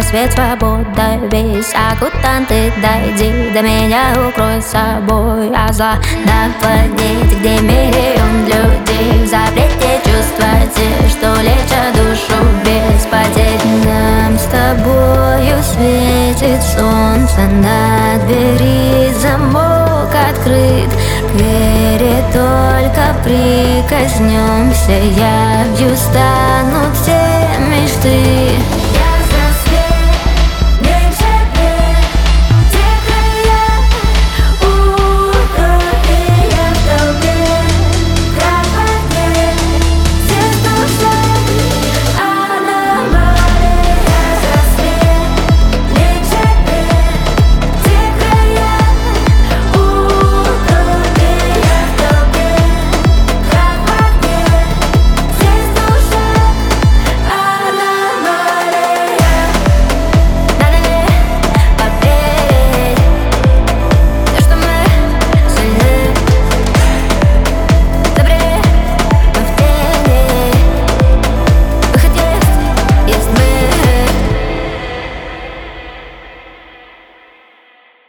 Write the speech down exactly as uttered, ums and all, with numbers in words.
свет, свобода, весь оккупанты, дойди до меня, укрой собой от зла. Нападите, где миллион людей, в запрете чувства те, что лечат душу без потерь. Нам с тобою светит солнце, на двери замок открыт. К вере только прикоснемся, явью станут